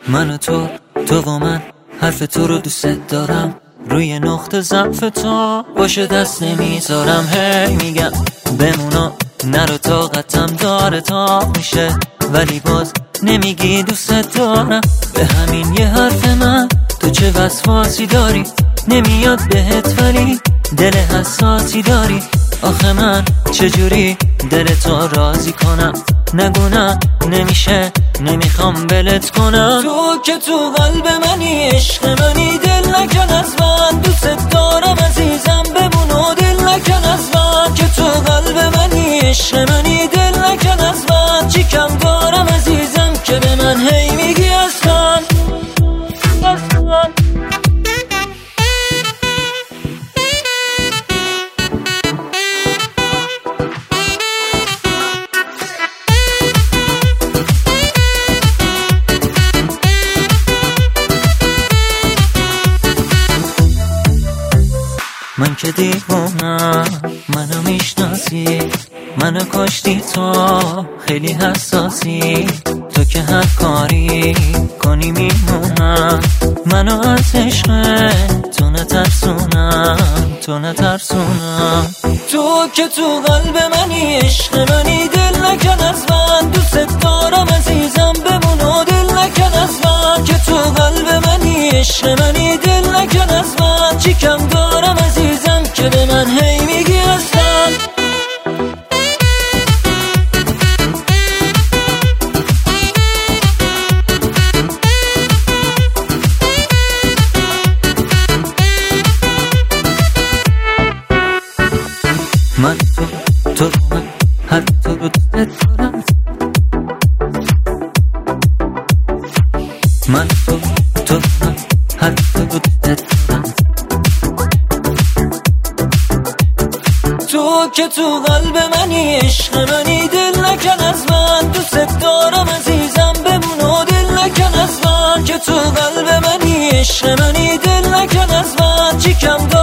من و تو و من، حرف تو رو دوست دارم، روی نقطه ضعف تو باشه دست نمیذارم. هی میگم بمونا نرو، طاقتم داره تا میشه، ولی باز نمیگی دوست دارم. به همین یه حرف من تو چه وسواسی داری، نمیاد بهت ولی دل حساسی داری. آخه من چجوری دل تو راضی کنم؟ نگو نه نمیشه، نمیخوام بلت کنم. تو که تو قلب منی، عشق منی، دل نکن از من، دوست دارم عزیزم بمون و دل نکن از من. که تو قلب منی، عشق منی، دل نکن از من. چی کم دارم عزیزم که به من هی میگی اصلا. من که دیوانم، منو میشناسی، منو کشتی تو، خیلی حساسی. تو که هر کاری کنی میمونم، منو از عشق تو نترسونم. تو که تو قلب منی، عشق منی، دل نکن از من، دوست دارم عزیزم بمون و دل نکن از من. که تو قلب منی، عشق منی، دل نکن از من. چی کم دارم عزیزم که به من هی میگی اصلا. من تو من هر تو رو دوست دارم. من تو من هر تو رو دوست دارم. تو که تو قلب منی، عشق منی، دل نکن از من، دوست دارم عزیزم بمون و دل نکن از من. که تو قلب منی، عشق منی، دل نکن از من. چی کم